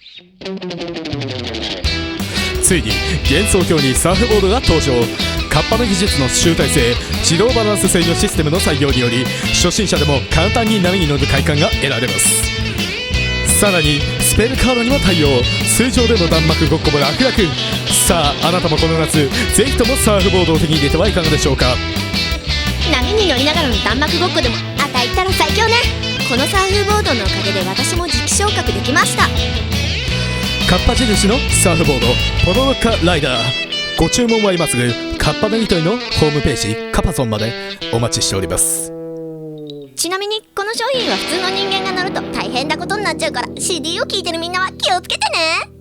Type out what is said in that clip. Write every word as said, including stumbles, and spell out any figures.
ついに幻想郷にサーフボードが登場。カッパの技術の集大成、自動バランス制御システムの採用により初心者でも簡単に波に乗る快感が得られます。さらにスペルカードにも対応。水上での弾幕ごっこも楽々。さああなたもこの夏ぜひともサーフボードを手に入れてはいかがでしょうか。 波に乗りながらの弾幕ごっこでもあたいったら最強ね。このサーフボードのおかげで私も時期昇格できました。 カッパ印のサーフボードポロロッカライダー、ご注文は今すぐカッパの糸井のホームページカパソンまでお待ちしております。 ちなみにこの商品は普通の人間が乗ると大変なことになっちゃうから シーディー を聴いてるみんなは気をつけてね。